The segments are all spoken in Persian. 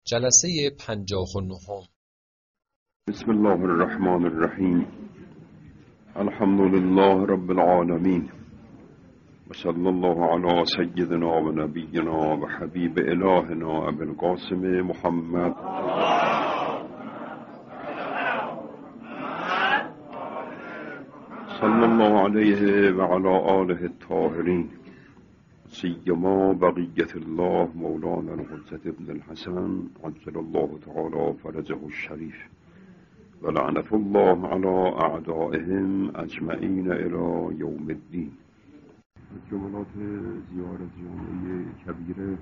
جلسه 59. بسم الله الرحمن الرحیم. الحمد لله رب العالمین و صلی الله علی سیدنا و نبینا و حبیب الهنا ابی القاسم محمد صلی الله علیه و علی آله الطاهرین، سیما بقیت الله مولانا الحجة ابن الحسن عجل الله تعالی فرجه الشریف و لعنت الله علی اعدائهم اجمعین الی یوم الدین. جملات زیارت جامعه کبیره: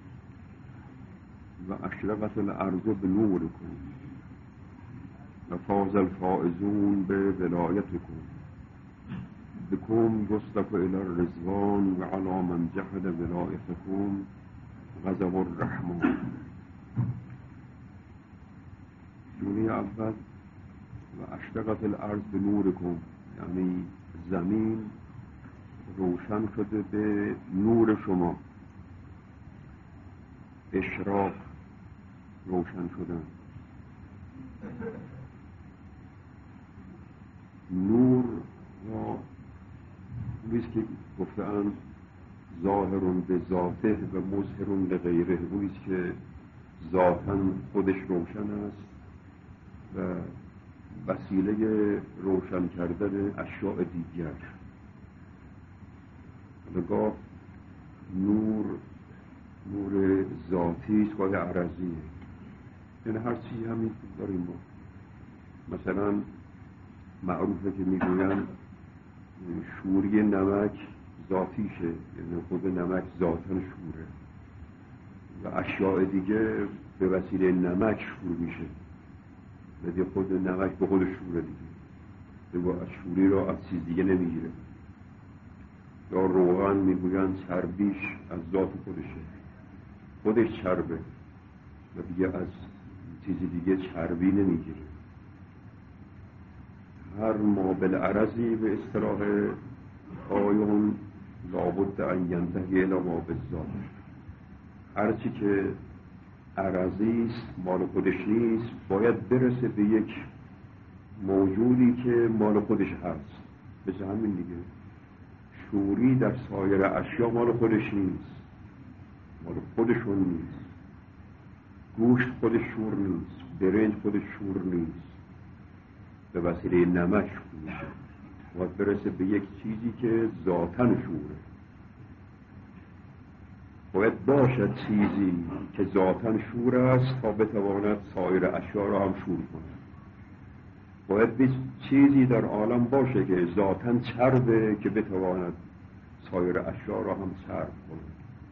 و اشرقت الارض بنورکم و فاز الفائزون به ولایتکم بكم يصدق إلى الرضوان وعلى من جحد ولایتكم غضب الرحمن. جمله اول و اشرقت الارض بنورکم، یعنی زمین روشن شده به نور شما. اشراق، روشن شدن. نور یا اویست که گفته‌اند ظاهر به ذاته و مظهر لغیره، اویست که ذاتاً خودش روشن است و وسیله روشن کردن اشیاء دیگر. گاه نور ذاتی است، گاه عرضی. یعنی هر چیزی همین داریم ما. مثلا معروفه که میگویند شوری نمک ذاتیشه، یعنی خود نمک ذاتاً شوره و اشیاء دیگه به وسیله نمک شور میشه، ولی خود نمک به خود شوره دیگه، از شوری را از چیز دیگه نمیگیره. یا روغن میگویند چربیش از ذات خودش چربه و دیگه از چیز دیگه چربی نمیگیره. هر ما بالعرضی به اصطلاح آیون لابد ان ینتهی الی ما بالذات. هر چی که عرضی است، مال خودش نیست، باید برسه به یک موجودی که مال خودش هست. مثل همین دیگه، شوری در سایر اشیا مال خودش نیست، مال خودشون نیست. گوشت خودش شور نیست، برنج خودش شور نیست، به وسیله نمک شور میشه. باید برسه به یک چیزی که ذاتاً شوره. باید باشد چیزی که ذاتاً شور است تا بتواند سایر اشیا را هم شور کنه. باید چیزی در عالم باشه که ذاتاً چربه که بتواند سایر اشیا را هم چرب کنه.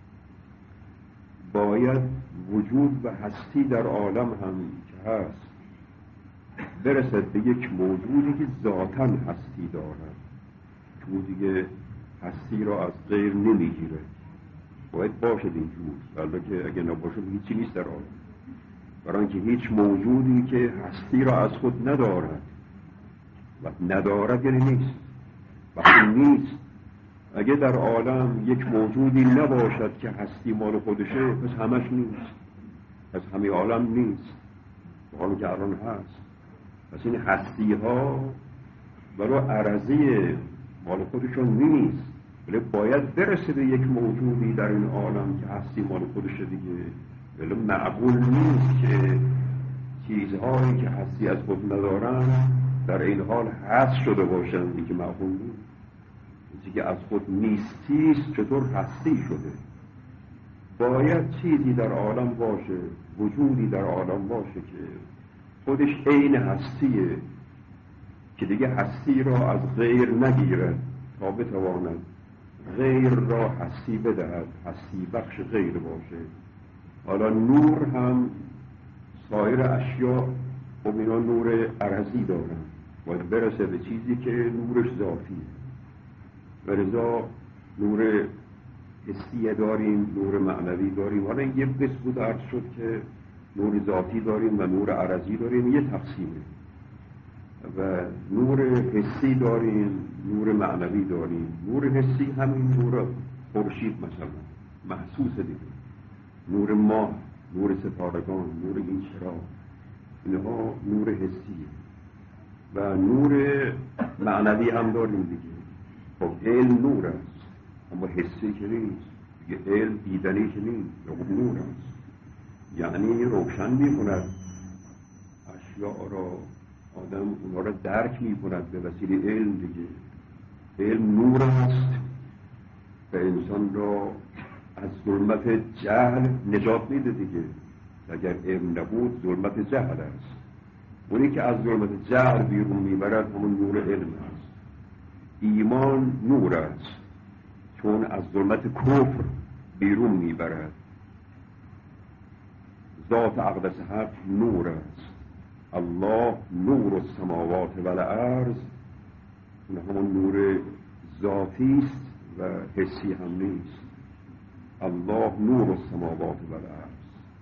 باید وجود و هستی در عالم هم که هست برسد به یک موجودی که ذاتاً هستی دارد، موجودی که هستی را از غیر نمیگیره. باید باشد اینجور، البته اگه نباشه هیچی نیست در عالم. برای اینکه هیچ موجودی که هستی را از خود ندارد، و ندارد یعنی نیست. وقتی نیست، اگه در عالم یک موجودی نباشد که هستی مال خودشه، پس همش نیست، پس همه عالم نیست، حالا که الان هست. پس این هستی ها برای عرضی مال خودشون نیست، ولی باید برسه به یک موجودی در این عالم که هستی مال خودشه دیگه. ولی معقول نیست که چیزهایی که هستی از خود ندارن در این حال هست شده باشن. این که معقول نیست. چیزی که از خود نیستیست چطور هستی شده؟ باید چیزی در عالم باشه، وجودی در عالم باشه که خودش عین هستیه، که دیگه هستی را از غیر نگیرد تا بتواند غیر را هستی بدهد، هستی بخش غیر باشه. حالا نور هم سایر اشیا خب اینا نور عرضی دارن، باید برسه به چیزی که نورش ذاتیه. ولذا نور حسیه داریم، نور معنوی داریم. حالا این یه قسم بود عرض شد که نور ذاتی داریم و نور عرضی داریم، یه تقسیمه. و نور حسی داریم، نور معنوی داریم. نور حسی همین نور خورشید مثلا محسوس دیگه، نور ماه نور ستارگان، نور این چراغ، اینها نور حسیه و نور معنوی هم داریم دیگه. خب علم نور است اما حسی که نیست دیگه، علم دیدنی که نیست، خب نور است، یعنی روشن می‌کند اشیاء را، آدم اونها را درک می‌کند به وسیله علم دیگه. علم نور است و انسان را از ظلمت جهل نجات میده دیگه. اگر علم نبود ظلمت جهل است، اونی که از ظلمت جهل بیرون میبرد همون نور علم است. ایمان نور است چون از ظلمت کفر بیرون میبرد. ذات اقدس حق نور است. الله نور السماوات و الارض، اون همون نور ذاتی است و حسی هم نیست. الله نور السماوات و الارض.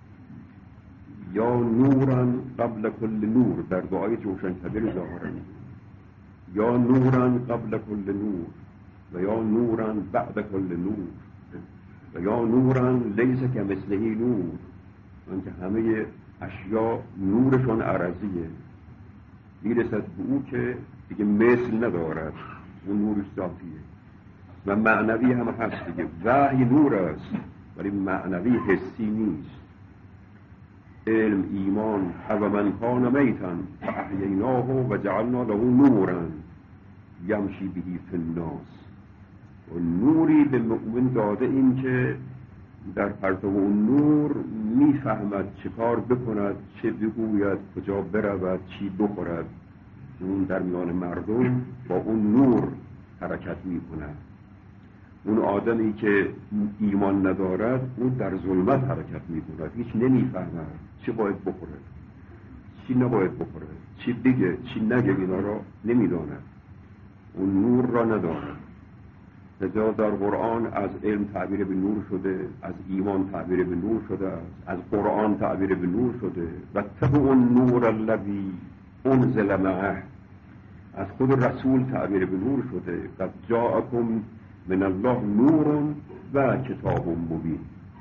یا نورا قبل کل نور، در دعای جوشن‌طبیل ظاهرا، یا نورا قبل کل نور و یا نورا بعد کل نور و یا نورا لیس کمثله نور، آنکه همه اشیاء نورشون عرضیه، میرسد به او که دیگه مثل ندارد، اون نورش ذاتیه. و معنوی هم هست دیگه. وحی نور است ولی معنوی حسی نیست. علم، ایمان، او من کان میتا فاحییناه و جعلنا له نورا یمشی به فی الناس. و نوری به مؤمن داده این که در پرتو اون نور میفهمد چه کار بکند، چه بگوید، کجا برود، چی بخورد. اون در میان مردم با اون نور حرکت میکند. اون آدمی که ایمان ندارد اون در ظلمت حرکت میکند، هیچ نمیفهمد چه باید بخوره، چی نباید بخوره، چی بگه، چی نگه، اینا را نمیداند، اون نور را ندارد. لذا در قرآن از علم تعبیر به نور شده، از ایمان تعبیر به نور شده، از قرآن تعبیر به نور شده. و اتبعوا النور الذی انزل معه، از خود رسول تعبیر به نور شده. قد جاءکم من الله نور و کتاب مبین.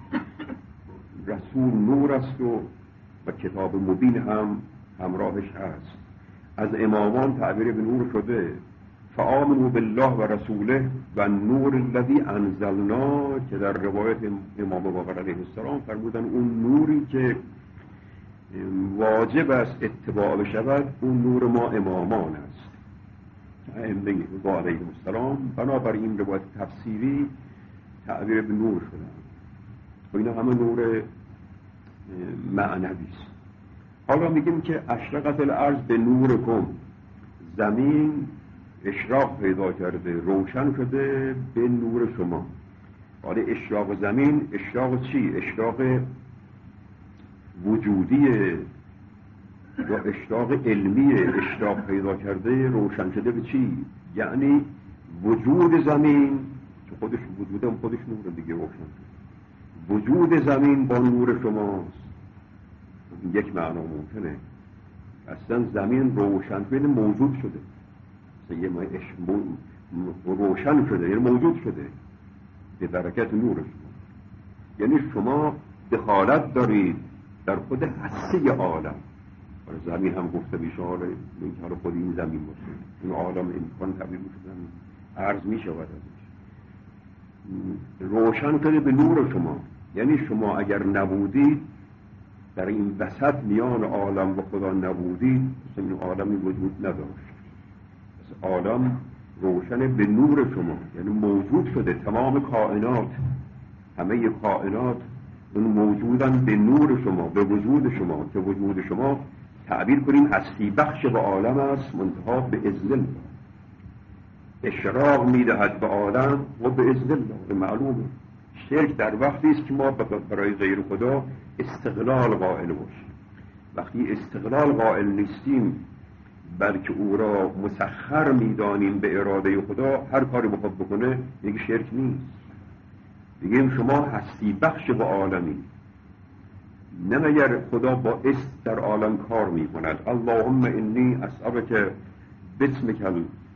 رسول نور است و کتاب مبین هم همراهش هست. از امامان تعبیر به نور شده. فآمنوا بالله و رسوله و نور الذی انزلنا، که در روایت امام باقر علیه السلام فرمودن اون نوری که واجب است اتباع بشود اون نور ما امامان است، ائمه با علیه السلام. بنابراین این روایت تفسیری تعبیر به نور شدن و اینا همه نور معنوی است. حالا میگیم که اشرقت الارض به نورکم، زمین اشراق پیدا کرده، روشن شده به نور شما. حالا اشراق زمین اشراق چی؟ اشراق وجودیه یا اشراق علمیه؟ اشراق پیدا کرده روشن شده به چی؟ یعنی وجود زمین که خودش وجودم خودش نور دیگه روشن شده، وجود زمین با نور شماست. یک معنا ممکنه اصلا زمین روشن شده موجود شده، یه روشن شده یعنی موجود شده به برکت نور شما. یعنی شما دخالت دارید در خود هستی عالم. زمین هم گفته میشه، حالا این حالا خود این زمین باشه، این عالم امکان تبدیل شدن عرض می شود ازش. روشن شده به نور شما، یعنی شما اگر نبودید در این وسط میان عالم و خدا نبودید، مثل این عالمی وجود نداشت. عالم روشن به نور شما، یعنی موجود شده. تمام کائنات، همه کائنات اون موجودن به نور شما، به وجود شما، که وجود شما تعبیر کنیم هستی بخش به عالم است، منتها به اذن الله اشراق میدهد به عالم و به اذن الله. معلومه شرک در وقتی است که ما برای غیر خدا استقلال قائل باشیم. وقتی استقلال قائل نیستیم بلکه او را مسخر میدانیم به اراده خدا، هر کاری بخواد بکنه یک شرک نیست. بگیم شما هستی بخش به عالمی، نه مگر خدا با است در عالم کار میکند. اللهم انی اسألک باسمک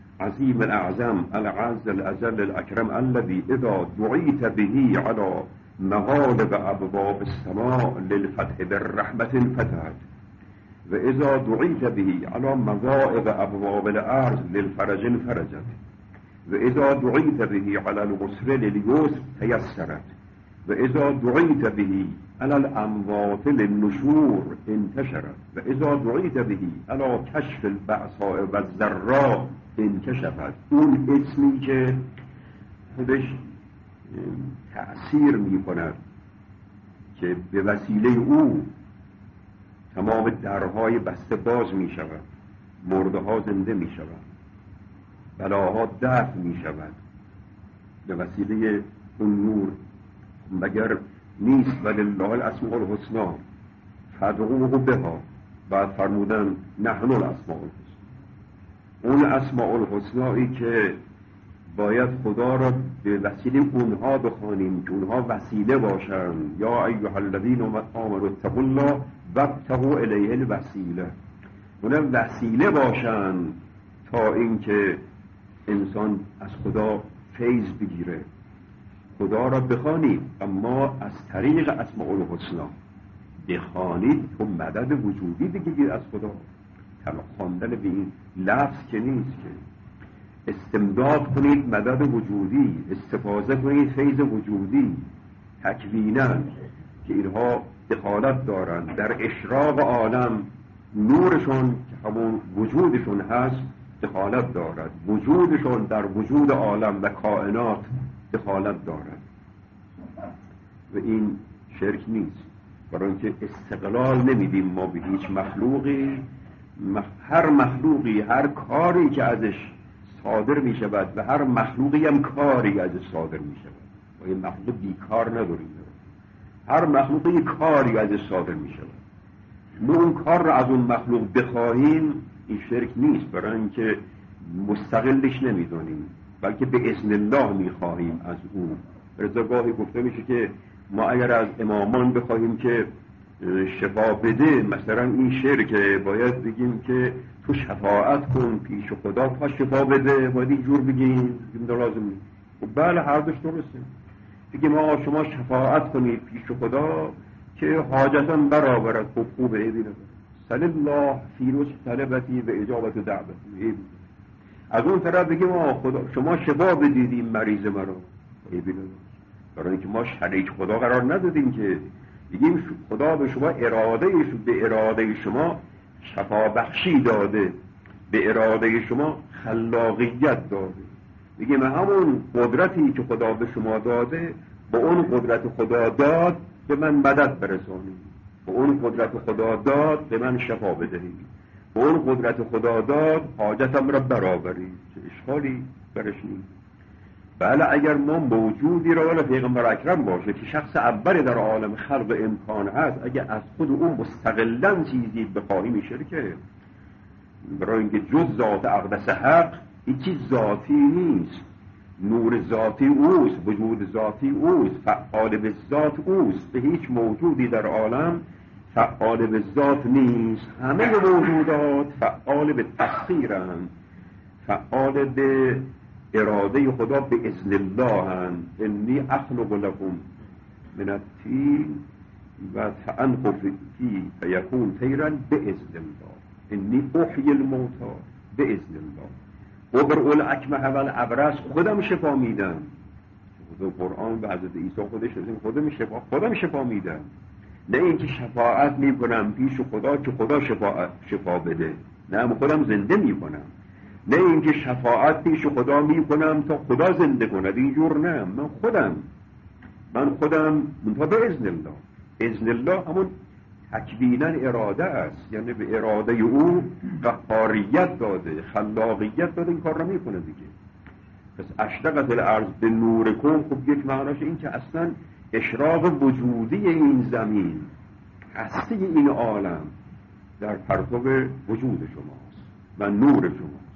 العظیم الاعظم العز الاجل الاکرم الذی اذا دعیت به علی مغالب ابواب السماء للفتح بالرحمة فتحت و اذا دعیت به علی مضائق ابواب الارض للفرج فرجت و اذا دعیت به علی العسر للیسر تیسرت و اذا دعیت به علی الاموات للنشور انتشرت و اذا دعیت به علی کشف البأساء و الضراء انکشفت. اون اسمی که خودش تأثیر می کند که به وسیله او تمام درهای بسته باز می شود، مرده ها زنده می شود، بلاها دفع می شود به وسیله اون نور. مگر نیست ولله الاسماء الحسنی فادعوه بها، بعد فرمودن نحن الاسماء الحسنی. اون اسماء الحسنی که باید خدا را به وسیله اونها بخوانیم که اونها وسیله باشن. یا ایها الذین آمنوا اتقوا الله وابتغوا الیه الوسیله، اونها وسیله باشن تا اینکه انسان از خدا فیض بگیره. خدا را بخوانید اما از طریق اسماء الحسنی بخوانید تو مدد وجودی بگیرید از خدا. تنها خواندن به این لفظ که نیست، که استمداد کنید مدد وجودی، استفاده کنید فیض وجودی تکوینا که اینها دخالت دارند در اشراق عالم. نورشون که همون وجودشون هست دخالت دارد، وجودشون در وجود عالم و کائنات دخالت دارد و این شرک نیست. برای اینکه استقلال نمیدیم ما به هیچ مخلوقی. هر مخلوقی هر کاری که ازش صادر می شود و هر مخلوقی هم کاری ازش صادر می شود و این مخلوق بیکار نداریم. هر مخلوقی کاری ازش صادر می شود. ما اون کار را از اون مخلوق بخواهیم این شرک نیست، برای اینکه مستقلش نمیدونیم بلکه به اذن الله میخواهیم از او. رضاگاهی گفته میشه که ما اگر از امامان بخواهیم که شفا بده، مثلا این شرکه، باید بگیم که تو شفاعت کن پیش خدا تا شفا بده، باید این جور بگیم لازم نیست. بله هر دوش درسته، بگیم ما شما شفاعت کنید پیش خدا که حاجتم برآورد. خوبه ببینید سل الله فی رشد طلبتی و اجابت دعوتی. از اون طرف بگیم خدا شما شفا بدید این مریض مرا، برای اینکه ما شریک خدا قرار ندادیم که بگیم خدا به شما به اراده شما شفا بخشی داده، به اراده شما خلاقیت داده. بگیم همون قدرتی که خدا به شما داده با اون قدرت خدا داد به من مدد برسانید، به اون قدرت خدا داد به من شفا بدهید، به اون قدرت خدا داد حاجتم را برآورید. چه اشکالی برش نیست. بله اگر ما موجودی را ولی پیغمبر اکرم باشه که شخص اولی در عالم خلق امکان هست، اگر از خود اون مستقلاً چیزی بخواهی میشه که برای اینکه جز ذات اقدس حق این چیز ذاتی نیست. نور ذاتی اوست، وجود ذاتی اوست، فعال به ذات اوست. به هیچ موجودی در عالم فعال به ذات نیست. همه موجودات فعال به تسخیرند، فعال به اراده خدا به اذن الله هستند. انی اخلق لكم من الطین و فانفخ فیه فیکون طیرا باذن الله. انی احیی الموتى باذن الله. ابرئ الاکمه والابرص خودم شفا میدم. خود قرآن به حضرت عیسی خودش خودم شفا میدم. نه اینکه شفاعت میکنم پیش خدا که خدا شفا بده، نه خودم زنده میکنم. نه اینکه شفاعت پیش خدا میکنم تا خدا زنده کند، اینجور نه. من خودم منتها به اذن الله. اذن الله همون تکوینا اراده است، یعنی به اراده او قهاریت داده، خلاقیت داده، این کار را میکنه دیگه. پس اشرقت الارض به نورکم، خب یک معناش این که اصلا اشراق وجودی این زمین، هستی این عالم در پرتو وجود شماست و نور شماست.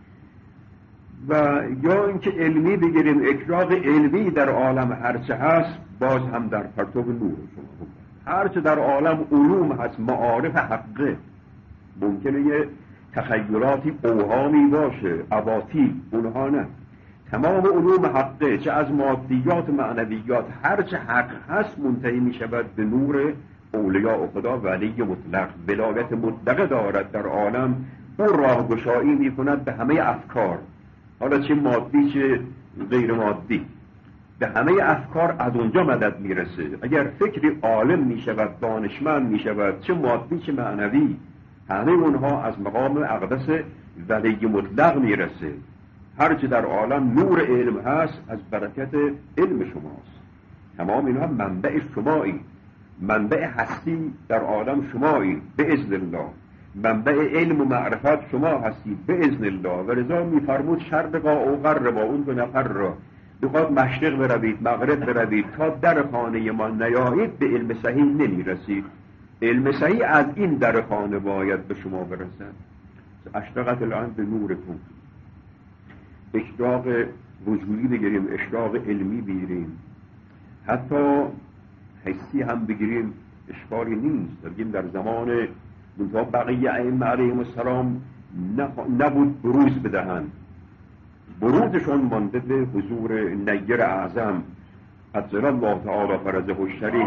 و یا اینکه علمی بگیریم، اشراق علمی در عالم هرچه هست باز هم در پرتو نور شما. هرچه در عالم علوم هست، معارف حقه، ممکنه یه تخیلاتی اوهامی باشه، اباطیل، اونها نه. تمام علوم حقه، چه از مادیات و معنویات، هر چه حق هست منتهی می شود به نور اولیاء خدا. ولی مطلق ولایت مطلقه دارد در عالم، او راهگشایی می کند به همه افکار، حالا چه مادی چه غیر مادی، به همه افکار از اونجا مدد می رسه. اگر فکری عالم می شود، دانشمند می شود، چه مادی چه معنوی، همه اونها از مقام اقدس ولی مطلق می رسه. هر چه در عالم نور علم هست از برکت علم شماست. تمام اینها منبع شمایی، منبع هستی در عالم شمایی به اذن الله، منبع علم و معرفت شما هستی به اذن الله. و رضا میفرمود شرقا او غربا، اون دو نفر را بخواد مشرق بروید مغرب بروید تا در خانه ما نیایید به علم صحیح نمیرسید. علم صحیح از این در خانه باید به شما برسد. اشرقت الان به نورکم، اشراق وجودی بگیریم، اشراق علمی بگیریم، حتی حسی هم بگیریم اشکالی نیست. بگیم در زمان منتها بقیه ائمه علیهم السلام نبود بروز بدهند، بروزشون مانده به حضور نیر اعظم عجل الله تعالی فرجه الشریف.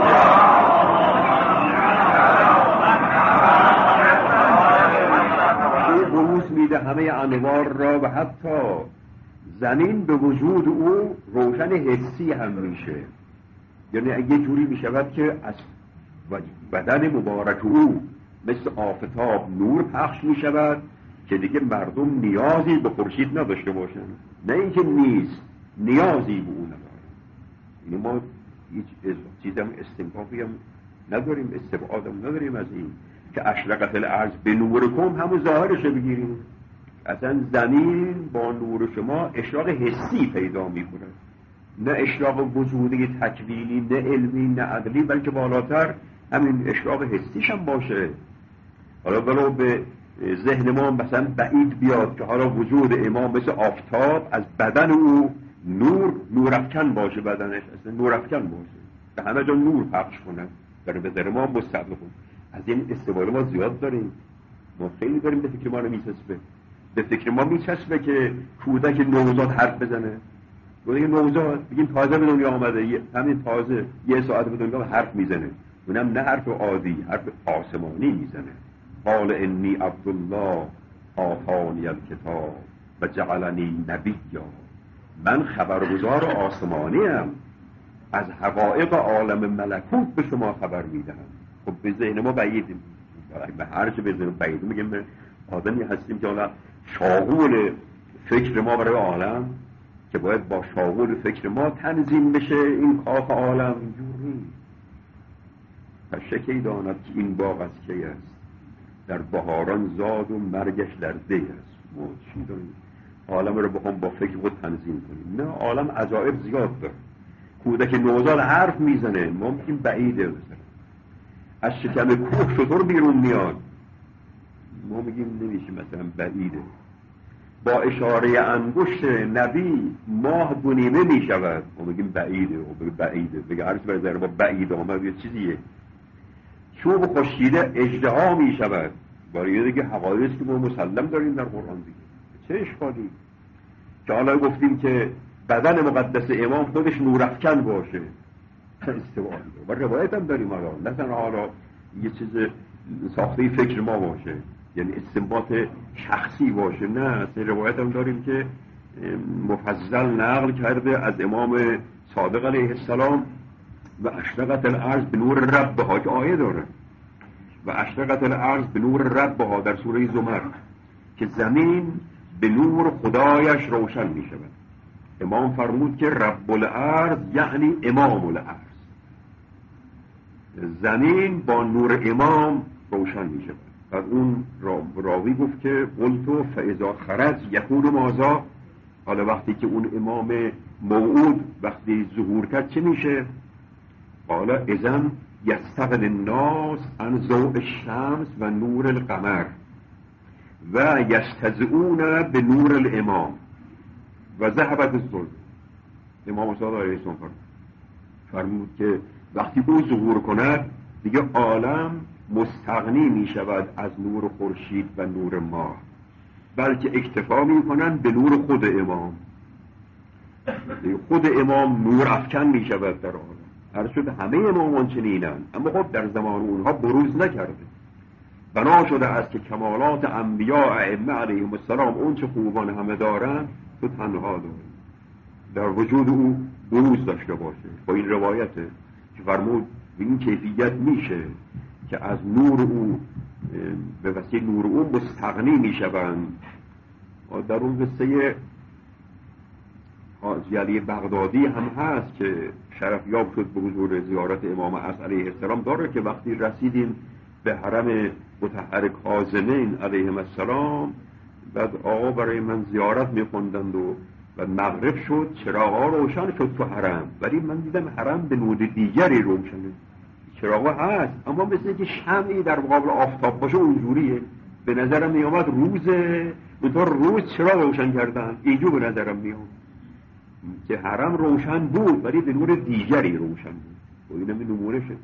او بروز میده همه انوار را و حتی زمین به وجود او روشن حسی هم میشه. یعنی یه جوری میشود که از بدن مبارک او مثل آفتاب نور پخش میشود که دیگه مردم نیازی به خورشید نداشته باشن. نه اینکه نیست، نیازی به اون ندارن. یعنی ما هیچ چیزی هم استنکافی هم نداریم، استبعاد هم نداریم از این که اشرقت الارض به نورکم همون ظاهرش بگیریم. اصلا زمین با نور شما اشراق حسی پیدا میکنه، نه اشراق وجودی تکوینی، نه علمی، نه عقلی، بلکه بالاتر همین اشراق حسیش هم باشه. حالا ولو به ذهن ما مثلا بعید بیاد که حالا وجود امام مثل آفتاب از بدن او نورافکن باشه، بدنش اصلا نورافکن باشه، به همه جا نور پخش کنه، برای به ذهن ما مستقل کنه. از این استفاده ما زیاد داریم، ما خیلی داریم به فکر ما نمیچسبه. به فکر ما میچسبه که کودک نوزاد حرف بزنه، کودک نوزاد بگیم تازه به دنیا آمده، همین تازه یه ساعت به دنیا حرف میزنه، اونم نه حرف عادی، حرف آسمانی میزنه. قال انی عبدالله آتانی الکتاب و جعلنی نبیا، من خبرگزار آسمانی ام، از حقایق عالم ملکوت به شما خبر میدهم. خب به ذهن ما بعیدیم، به هر چه به ذهن بعید میگیم آدمی هستیم که حالا شاغول فکر ما برای عالم که باید با شاغول فکر ما تنظیم بشه این کاخ عالم. اینجور نیست. شکی داند که این باغ از کی است، در بهاران زاد و مرگش در دی است. ما چی داریم عالم رو بخوام با فکر خود تنظیم کنیم؟ نه، عالم عجایب زیاد داره. کودک نوزاد حرف میزنه، ما میگیم بعیده. از شکم کوه شطور بیرون میاد، ما میگیم نمیشه مثلا بعیده. با اشاره انگشت نبی ماه دونیمه میشود، ما میگیم بعیده. و بگه بعیده، بگه هر چی برای ما بعید آمد یه چیزیه. چوب خشکیده اژدها میشود، برای دیگه حقایقی که ما مسلم داریم در قرآن دیگه. چه اشکالی که حالا گفتیم که بدن مقدس امام خودش نورافکن باشه، استوار و روایت هم داریم. حالا نه حالا یه چیز ساخته فکر ما باشه، یعنی استنباط شخصی باشه، نه، اصلا روایت هم داریم که مفضل نقل کرده از امام صادق علیه السلام و اشرقت الارض به نور ربها، که آیه داره و اشرقت الارض به نور ربها در سوره زمر، که زمین به نور خدایش روشن می شود. امام فرمود که رب الارض یعنی امام الارض، زمین با نور امام روشن می شود. و اون راوی گفت که قلتو فاذا خرج یکون ماذا، حالا وقتی که اون امام موعود وقتی ظهور کرد چه میشه؟ قال اذن یستغل الناس عن ضوء الشمس و نور القمر و یستضئون به نور الامام و ذهبت الظلم. امام صادق علیه السلام فرمود که وقتی او ظهور کند دیگه عالم مستغنی می شود از نور خورشید و نور ماه، بلکه اکتفا می کنند به نور خود امام. خود امام نور افکن می شود در عالم. هر شد همه امامان چنینن، اما خب در زمان اونها بروز نکرده. بنا شده است که کمالات انبیاء ائمه علیهم السلام اون چه خوبان همه دارن تو تنها داری، در وجود او بروز داشته باشه. با این روایته که فرمود به این کیفیت میشه که از نور او به وسیله نور او مستغنی میشوند. در اون قصه حاجی علی بغدادی هم هست که شرف یاب شد به حضور زیارت امام عصر علیه السلام، داره که وقتی رسیدیم به حرم مطهر کاظمین علیهم السلام، بعد آقا برای من زیارت میخوندند و مغرب شد، چراغا روشن شد تو حرم، ولی من دیدم حرم به نور دیگری روشنه. چراغا هست اما مثل که شمعی در مقابل آفتاب باشه اونجوریه. به نظرم میامد روزه، منطور روز چراغ روشن کردن، اینجور به نظرم میامد که حرم روشن بود ولی به نور دیگری روشن بود. و اینم نمونه شد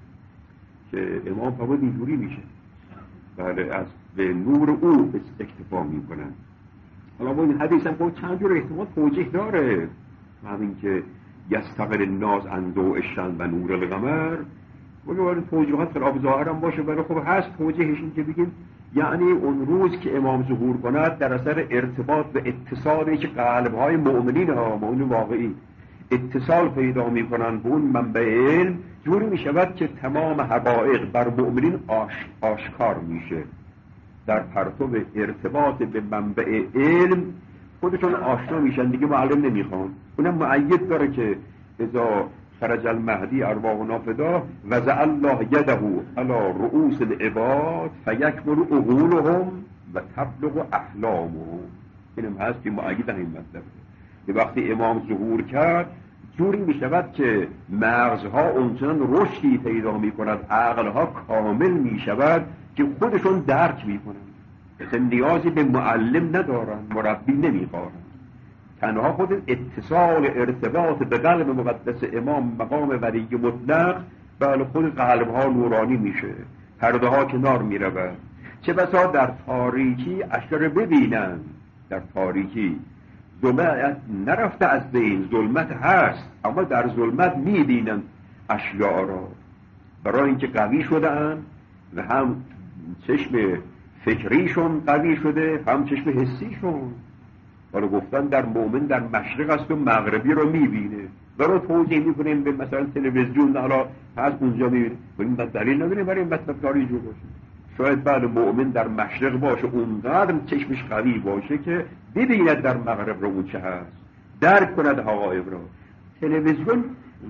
که امام فرمود اینجوری میشه، بله، از به نور او اکتفا میکنن. حالا با این حدیث هم چند جور احتمال توجیه داره، همین که یستقل الناس عن ضوء الشمس و نور القمر، ولی توجیهات خلاف ظاهر هم باشه، ولی خب هست توجیهش این که بگیم یعنی اون روز که امام ظهور کند در اثر ارتباط و اتصالی که قلب‌های مؤمنین ها مؤمن واقعی اتصال پیدا می‌کنن به اون منبع علم، جوری می‌شود که تمام حقایق بر مؤمنین آشکار میشه. در پرتو ارتباط به منبع علم خودشون آشنا میشن، دیگه معلم نمیخوان. اونم مؤید داره که اذا خرج المهدی ارواحنا فدا وضع الله یده علی رؤوس العباد فیکمل عقولهم و تبلغ احلامهم. اینم هست که مؤید همین مطلب. که وقتی امام ظهور کرد جوری میشود که مغزها اونچنان رشدی پیدا میکند، عقلها کامل میشود که خودشون درک میکنن، مثل نیازی به معلم ندارن، مربی نمیخوارن. تنها خود اتصال ارتباط به قلب مقدس امام مقام ولی مطلق، بله خود قلبها نورانی میشه، پرده ها کنار میرود. چه بسا در تاریکی اشیاء ببینن، در تاریکی ظلمت نرفته از بین، ظلمت هست اما در ظلمت میبینن اشیاء را، برای اینکه قوی شدن و هم چشم فکریشون قوی شده هم چشم حسیشون. حالا گفتن در مؤمن در مشرق است و مغربی رو میبینه، برای توجیه میکنیم به مثلا تلویزیون حالا هست اونجا میبینه، ولی دلیل نداره برای این مطلب کاری جو باشه. شاید بعد مؤمن در مشرق باشه اونقدر چشمش قوی باشه که ببیند در مغرب رو اون چه هست، درک کند حقایق رو. تلویزیون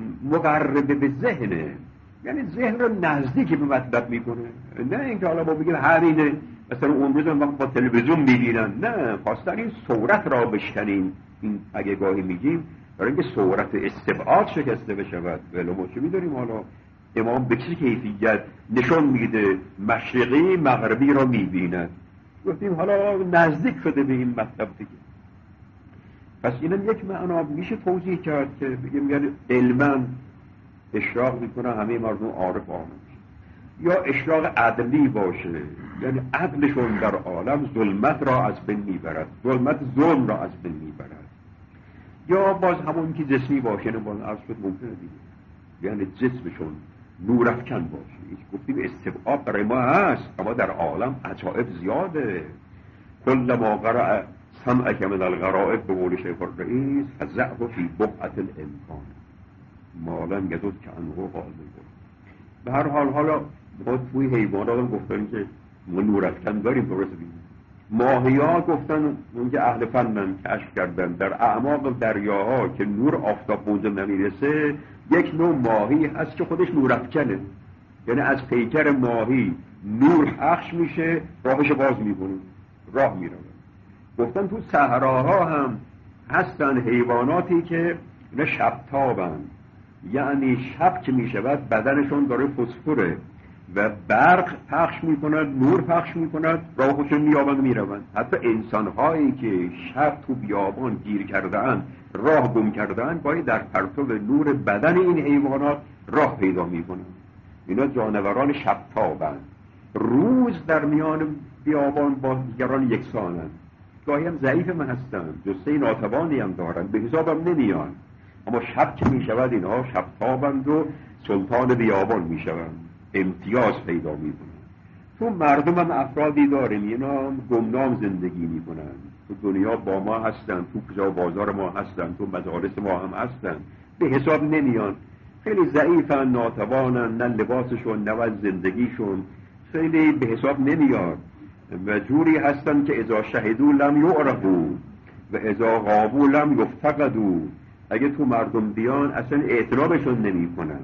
مقرب به ذهنه، یعنی ذهن رو نزدیک به مطلب میکنه، نه اینکه حالا ما بگیم همینه مثلا اون روز ما با تلویزیون میبینن، نه، خواستن این صورت را بشکنیم. این اگه گاهی میگیم برای اینکه صورت استبعاد شکسته بشود. ولی ما چه میداریم حالا امام به چه کیفیت نشون میده مشرقی مغربی را میبیند، گفتیم حالا نزدیک شده به این مطلب دیگه. پس اینم یک معنا میشه توضیح کرد که بگیم یعنی علما اشراق میکنه همه مردم عارف آمد، یا اشراق عدلی باشه یعنی عدلشون در عالم ظلمت را از بین میبرد، ظلمت ظلم را از بین میبرد. یا باز همون که جسمی باشه، نه باز عرض شد ممکنه دیگه، یعنی جسمشون نورافکن باشه. گفتیم استبعاد برای ما هست اما در عالم عجائب زیاده. کل ما قرأ سمعک من الغرائب به قول شیخ الرئیس فزعه فی بقعة الامکان مالن یدود که انهو قاضی بود. به هر حال حالا ما توی حیوانات هم گفتن که ما نورافکن داریم، درست بگیم. ماهی‌ها گفتن اون که اهل فنن کشف کردن در اعماق دریاها که نور آفتاب اونجا نمیرسه، یک نوع ماهی هست که خودش نورافکنه، یعنی از پیکر ماهی نور پخش میشه، راهش باز میکنه، راه میره. گفتن تو صحراها هم هستن حیواناتی که اینا شبتابن، یعنی شب که میشود بدنشون داره فسفره و برق پخش میکند، نور پخش میکند، راه خودشون میابند میروند. حتی انسانهایی که شب تو بیابان گیر کرده‌اند، راه گم کرده‌اند، باید در پرتو نور بدن این حیوانات راه پیدا میکنند. اینا جانوران شبتابند، روز در میان بیابان با دیگران یکسانند. گاهی هم ضعیف من هستن، جسته ناتوانی هم دارن، به حسابم نمیان، اما شب که میشود اینها شب تابند و سلطان بیابان میشوند، امتیاز پیدا میکنن. چون مردم هم افرادی داریم اینا گمنام زندگی میکنن، تو دنیا با ما هستن، تو کجا بازار ما هستن، تو مجالس ما هم هستن، به حساب نمیان، خیلی ضعیفن، ناتوانن، نه لباسشون نه زندگیشون خیلی به حساب نمیاد و جوری هستن که اذا شهدوا لم یعرفوا و اذا غابوا لم یفتقدوا. اگه تو مردم بیان اصلا اعتنابشون نمی کنن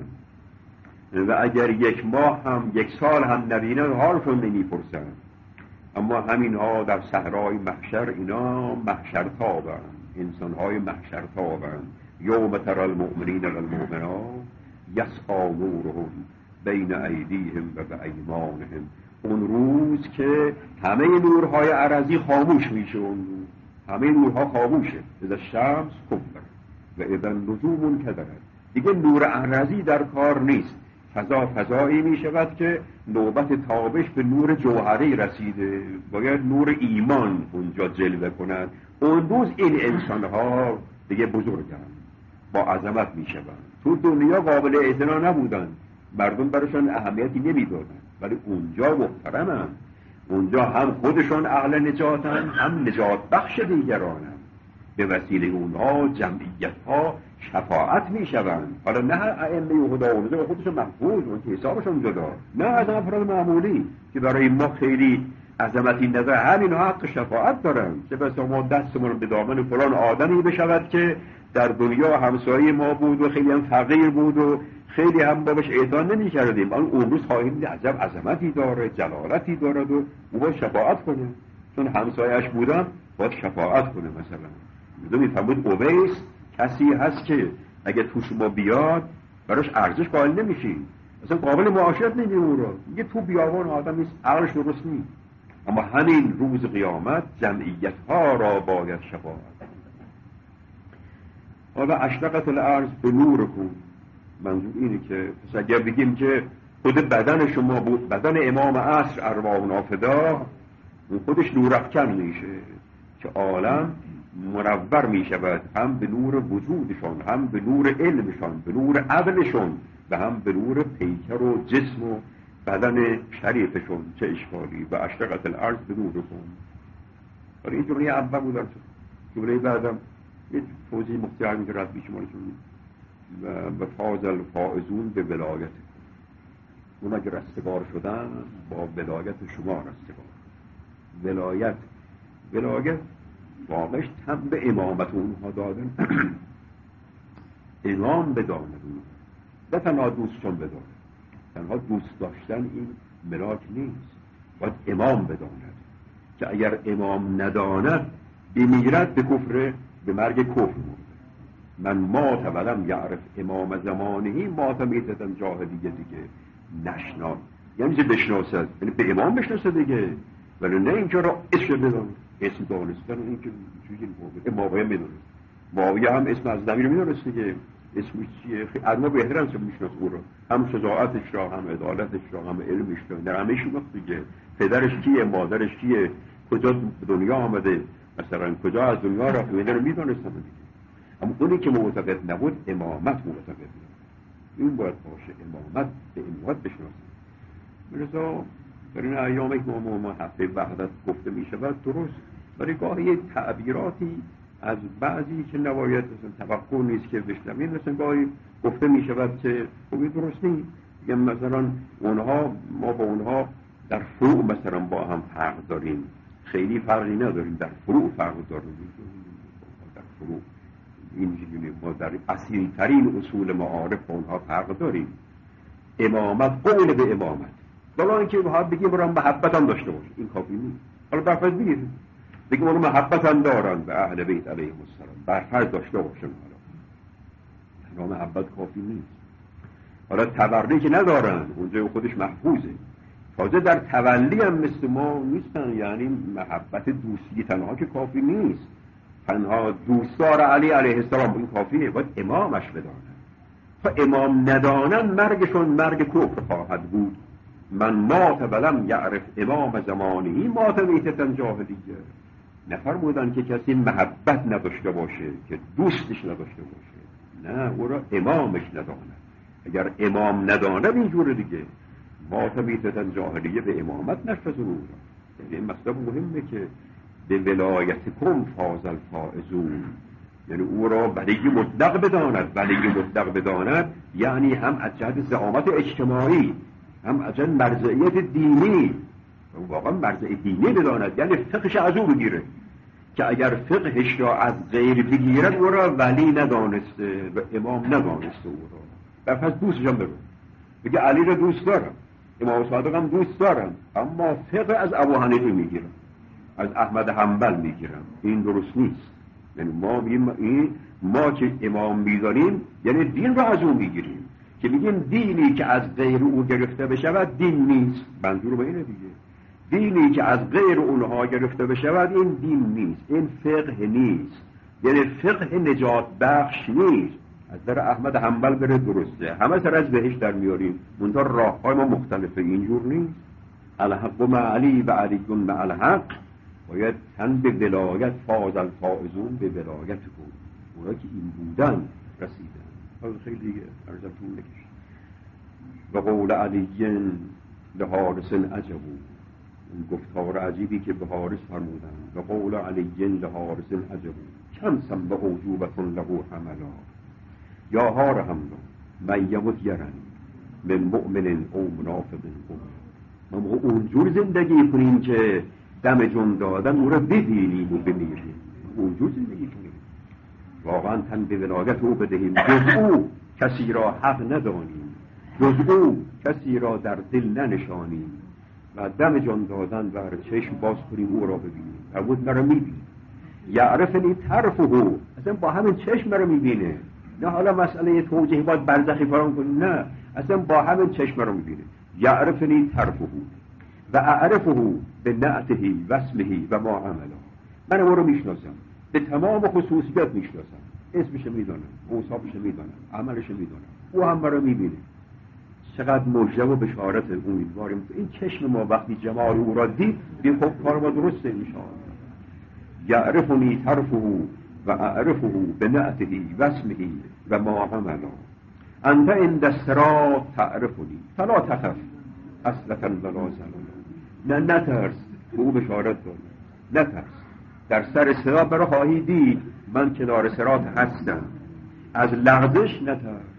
و اگر یک ماه هم یک سال هم نبینن حالشون نمی پرسن. اما همین ها در صحرای محشر اینا محشر تابن، انسان های محشر تابن. یوم تری المؤمنین والمؤمنات یسعی نورهم بین ایدیهم و بایمانهم. اون روز که همه نورهای عرضی خاموش میشه، اون همه نورها خاموشه. اذا الشمس کبرت و اذا النجوم انکدرت، دیگه نور عرضی در کار نیست. فضایی می شود که نوبت تابش به نور جوهری رسیده، باید نور ایمان اونجا جلوه کنند. اون روز این انسان ها دیگه بزرگن، با عظمت می شوند. تو دنیا قابل اعتنا نبودن، مردم براشون اهمیتی نمی دادن، ولی اونجا محترمن، اونجا هم خودشون اهل نجاتن هم نجات بخش دیگرانن. به وسیله اونها جمعیت ها شفاعت می شوند. حالا نه ائمه خدا اونجا خودشون محفوظ، اون که حسابشون جدا، نه از افراد معمولی که برای ما خیلی عظمتی نداره، همین حق شفاعت دارن. چه بسا ما دستمون به دامن فلان آدمی بشود که در دنیا همسایه ما بود و خیلی هم فقیر بود و خیلی هم بابش اعطا نمی کردیم، اون روز خواهیم عجب عظمتی داره، جلالتی دارد و او باید شفاعت کنه، چون همسایه‌اش بودن باید شفاعت کنه. مثلا میدونی فرمود اویس کسی هست که اگه تو شما بیاد براش ارزش قائل نمیشین، اصلا قابل معاشرت نمیمونه، میگه تو بیابان آدم نیست، عقلش درست نیست. اما همین روز قیامت جمعیت ها را باید شفاعت. حالا اشرقت الارض به نورکم، منظور اینه که پس اگر بگیم که خود بدن شما بود، بدن امام عصر ارواحنا فدا، اون خودش نورافکن میشه که عالم منور می شود، هم به نور وجودشان، هم به نور علمشان، به نور عدلشون و هم به نور پیکر و جسم و بدن شریفشون. چه اشکالی؟ و اشرقت الارض به نورکم. ولی این جمله اول بودن، جمله بعدم یه توضیح مختار می کرد بیش مالشون و فاز الفائزون به ولایت. اون اگه رستگار شدن با ولایت شما رستگار. ولایت واقعش تم به امامت اونها دادن. امام بداند اونها، نه تنها دوستشون بداند، تنها دوست داشتن این ملاک نیست، باید امام بداند که اگر امام نداند بمیرد به کفر، به مرگ کفر مرد. من مات ولم یعرف امام زمانهی مات میتتن جاهلیه دیگه نشنان، یعنی چه بشناسد، یعنی به امام بشناسد دیگه، ولی نه اینجا را اسم بداند. اسم دانستن این که چیزی نبوده. معاویه میدونست، معاویه هم اسم از نبی رو میدونست دیگه، اسمش چیه؟ از ما بهتر هم میشناس او رو، هم شجاعتش را، هم عدالتش را، هم علمش را، در همه شناخت دیگه. پدرش کیه، مادرش کیه، کجا دنیا آمده، مثلا کجا از دنیا رفت، اینا رو میدونستن دیگه. اما اونی که معتقد نبود امامت معتقد نبود، این باید باشه امامت، به امامت بشناسن. مرزا در این ایام که ما هفته وحدت گفته می شود درست، ولی گاهی تعبیراتی از بعضی که نباید مثلا توقع نیست که بشنویم، مثلا گاهی گفته می شود که خوبی درست نیست. مثلا اونها، ما با اونها در فروع مثلا با هم فرق داریم، خیلی فرقی نداریم، در فروع فرق داریم. در فروع اینجوری ما در اصیل ترین اصول معارف با اونها فرق داریم. امامت قول به امامت، حالا اینکه بگیم برام محبت هم داشته باشه این کافی نیست. حالا برفرض بگیم اونو محبت هم دارن به اهل بیت علیهم السلام، برفرض داشته باشن، حالا محبت کافی نیست. حالا تبرعی که ندارن، اونجا خودش محفوظه. تازه در تولی هم مثل ما نیستن، یعنی محبت دوستی تنها که کافی نیست، تنها دوستدار علی علیه السلام این کافیه، باید امامش بدانن. تا امام ندانن مرگشون مرگ کفر خواهد بود. من مات ولم یعرف امام زمانهی مات میتتن جاهلیه. نفرمودن که کسی محبت نداشته باشه که دوستش نداشته باشه، نه، او را امامش نداند. اگر امام نداند اینجوره دیگه، ما تمیتتن جاهلیه به امامت نشد او را. یعنی این مطلب مهمه که به ولایتکم فاز الفائزون، یعنی او را ولی مطلق بداند. ولی مطلق بداند یعنی هم از جهت زعامت اجتماعی، هم از جهت مرجعیت دینی، واقعا مرجع دینی بداند، یعنی فقهش از او بگیره، که اگر فقهش را از غیر بگیرد او را ولی ندانسته و امام ندانسته او را. برپس دوستش هم بگو، بگه علی را دوست دارم، امام صادق هم دوست دارم، اما فقه از ابو حنیفه میگیرم، از احمد حنبل میگیرم، این درست نیست. یعنی ما که امام میدانیم یعنی دین را از او میگیریم، که میگیم دینی که از غیر او گرفته بشود دین نیست. منظور به اینه دیگه، دینی که از غیر اونها گرفته بشود این دین نیست، این فقه نیست، یعنی فقه نجات بخش نیست. از در احمد حنبل بره درسته، همه سر از بهش در میاریم، منتها راههای ما مختلفه، اینجور نیست. الحق مع علی و علی مع الحق، باید تن به ولایت فاز الفائزون به ولایت بود، اونها که این بودن رسیدن. حالا خیلی دیگه ارزم طول نکشید. و قول علی لحارس عجبو، اون گفتار عجیبی که به حارس فرمودن، و قول علی لحارس عجبو کم سم به عجوبتون له حملا، یا هار حملا من یمت یرنی من مؤمن او منافق ما اونجور زندگی کنیم که دم جون دادن او را ببینیم و بمیریم، اونجور زندگی کنیم، واقعا تن به ولایت او بدهیم، جز او کسی را حق ندانیم، جز او کسی را در دل ننشانیم و دم جان دادن بر چشم باز کنیم او را ببینیم. فرمود مرا میبینیم، یعرفنی طرفه، اصلا با همین چشم مرا میبینه، نه حالا مسئله توجیه باید برزخی فرام کنیم، نه، اصلا با همین چشم مرا میبینه. یعرفنی طرفه و اعرفه به نعته و اسمه و ما عملا، من او رو میشناسم، به تمام خصوصیات میشناسم، اسمش میدانم، اوصافش میدانم، عملش میدانم، او هم مرا میبینه. چقدر مژده و بشارت امیدواریم این چشم ما وقتی جمال او را دید بیم خب کار ما درسته انشاءالله. یعرفنی طرفه و اعرفه به نعته و اسمه و ما عملا، انت عند الصراط تعرفنی فلا تخف اصلتا ولا زلالا، نه نترس، او بشارت داد، نترس، در سر صراط برا خواهی دید من کنار صراط هستم، از لغزش نترس.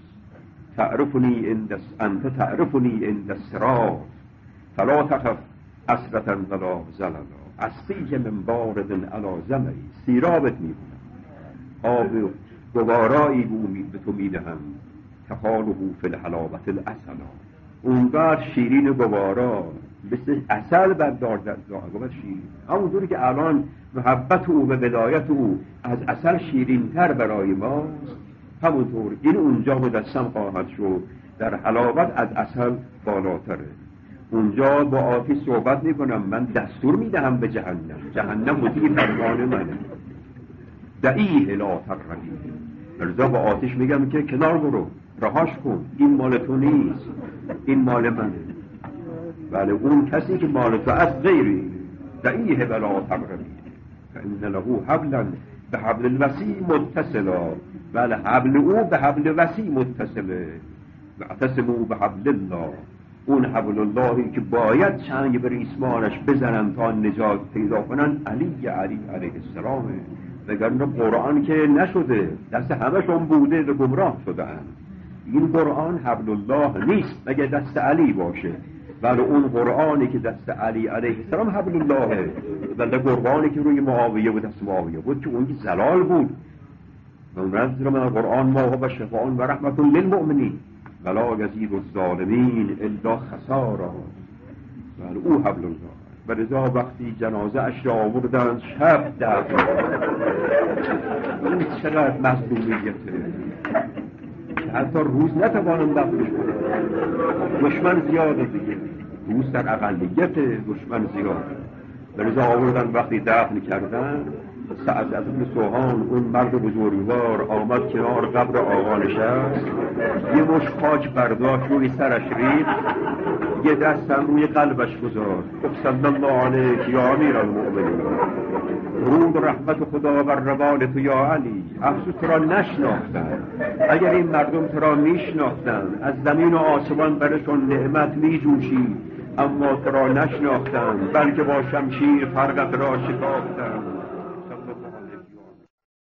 تعرفنی انت تعرفنی عند الصراط فلا تخف اصلتا ولا زلالا، اسقیک من بارد علی ظمئی، سیرابت میکنم، آب گوارایی به تو میدهم، تخاله فی الحلاوة العسلا، اونقدر شیرین گوارا مثل عسل بردار داغت شیرین، همونطوری که الان محبت او و ولایت او از عسل شیرین تر برای ماست، همونطور این اونجا مجسم خواهد شد، در حلاوت از عسل بالاتره. اونجا با آتش صحبت میکنم، من دستور میدهم به جهنم، جهنم مطیع فرمان منه، دعیه لا ترهی، رضا با آتش میگم که کنار برو، رهاش کن، این مال تو نیست، این مال منه. بله اون کسی که مال تو از غیری، دعیه ولا ترهی فإن له حبلا به حبل الوسیع متصلا، بله حبل او به حبل وسیع متصله، واعتصموا به حبل الله، اون حبل اللهی که باید چنگ به ریسمانش بزنن تا نجات پیدا کنن علی علیه السلامه، وگرنه قرآن که نشده، دست همشون بوده و گمراه شدن. این قرآن حبل الله نیست مگه دست علی باشه، ولی اون قرآنی که دست علی علیه السلام حبل اللهه، ولی قرآنی که روی معاویه و دست معاویه بود که اون که زلال بود، و اون نزل من القرآن ما هو شفاء و رحمت للمؤمنین ولا یزید الظالمین الا خسارا، ولی او حبل الله. و لذا وقتی جنازه اش را آوردن شب دفن، این چقدر مظلومیته که حتی روز نتوانم دفنش کنم، دشمن زیاده دیگه، روز در اقلیت دشمن زیاده. و لذا آوردن وقتی دفن کردن، سعد از ابن سوهان اون مرد بزرگوار آمد کنار قبر آقا نشست، یه مش خاک برداشت روی سرش ریخت، یه دستم روی قلبش گذار. صلی الله علیک یا امیر المؤمنین. درود و رحمت خدا بر روان تو یا علی. افسوس تو را نشناختن. اگر این مردم تو را میشناختن از زمین و آسمان برشون نعمت میجوشی، اما تو را نشناختن، بلکه با شمشیر فرقت را شکافتن.